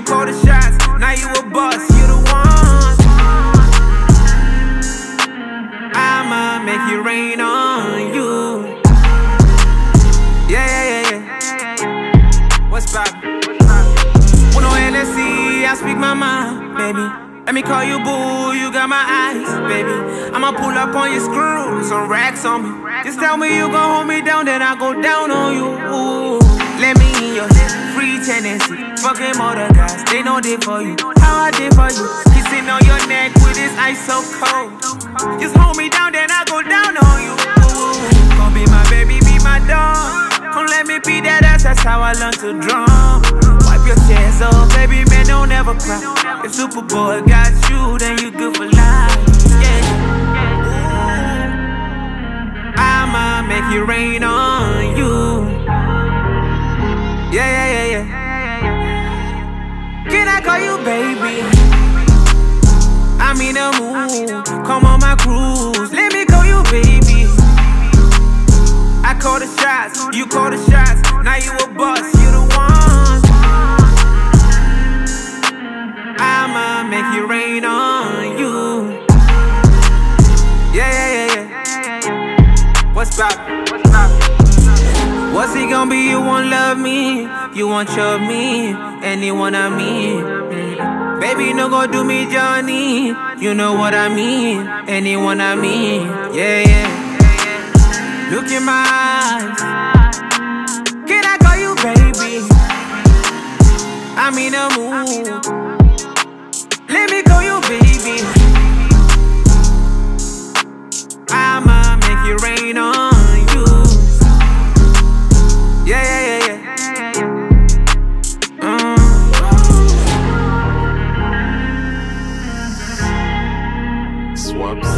call the shots, now you a boss, you the one. I'ma make it rain on you. Yeah. What's poppin'? When on NSC, I speak my mind, baby. Let me call you boo, you got my eyes, baby. I'ma pull up on your screw, some racks on me. Just tell me you gon' hold me down, then I go down on you. Ooh. Let me in your head, free tendency. Fucking other guys, they know they for you. How I did for you, kissing on your neck with this ice so cold. Just hold me down, then I go down on you. Ooh. Gon' be my baby, be my dog. Come let me be that ass, that's how I learned to drum. Wipe your tears off, baby, man, don't ever cry. If Superboy got you, then you good for life. Yeah. I'ma make it rain on you. Yeah. Can I call you baby? I'm in the mood, come on my cruise. Let me call you baby. I call the shots, you call the shots. Now you a boss, you the one. I'ma make it rain on you. Yeah. What's poppin'? What's it gon' be? You won't love me, you won't chub me, anyone I mean. Baby, no go do me Johnny, you know what I mean, anyone I mean. Yeah. Look in my eyes, can I call you baby? I'm in the mood, let me call you baby. I'ma make it rain on you. Yeah. Swaps.